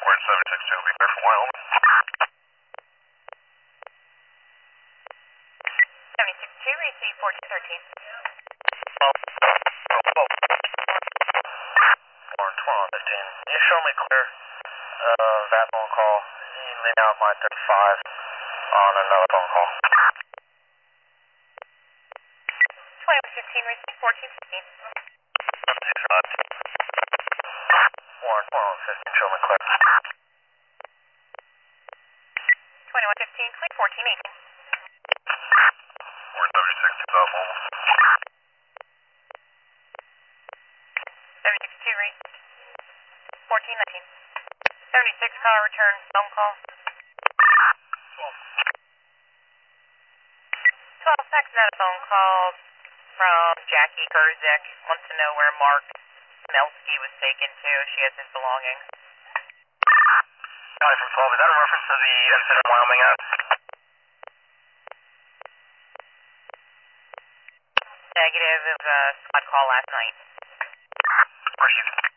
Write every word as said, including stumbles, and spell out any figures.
Word seventy-six two, be clear for Wyoming. seventy-six two, receive fourteen thirteen. Oh, oh, oh. Warren twelve fifteen. Can you show me clear uh, that phone call? You lean out my thirty-five on another phone call. twenty-one fifteen, receive fourteen fifteen. Warren twelve fifteen, show me clear. twenty-one fifteen, clear fourteen eighteen. Warren seventy-six two, South Mobile. seventy-six two, read. fourteen nineteen. seventy-six call, return phone call. twelve seconds out a phone call from Jackie Kurzek. Wants to know where Mark Melski was taken to. She has his belongings. Guy from twelve, is that a reference to the incident in Wyoming at? Negative, it was a squad call last night. Appreciate it.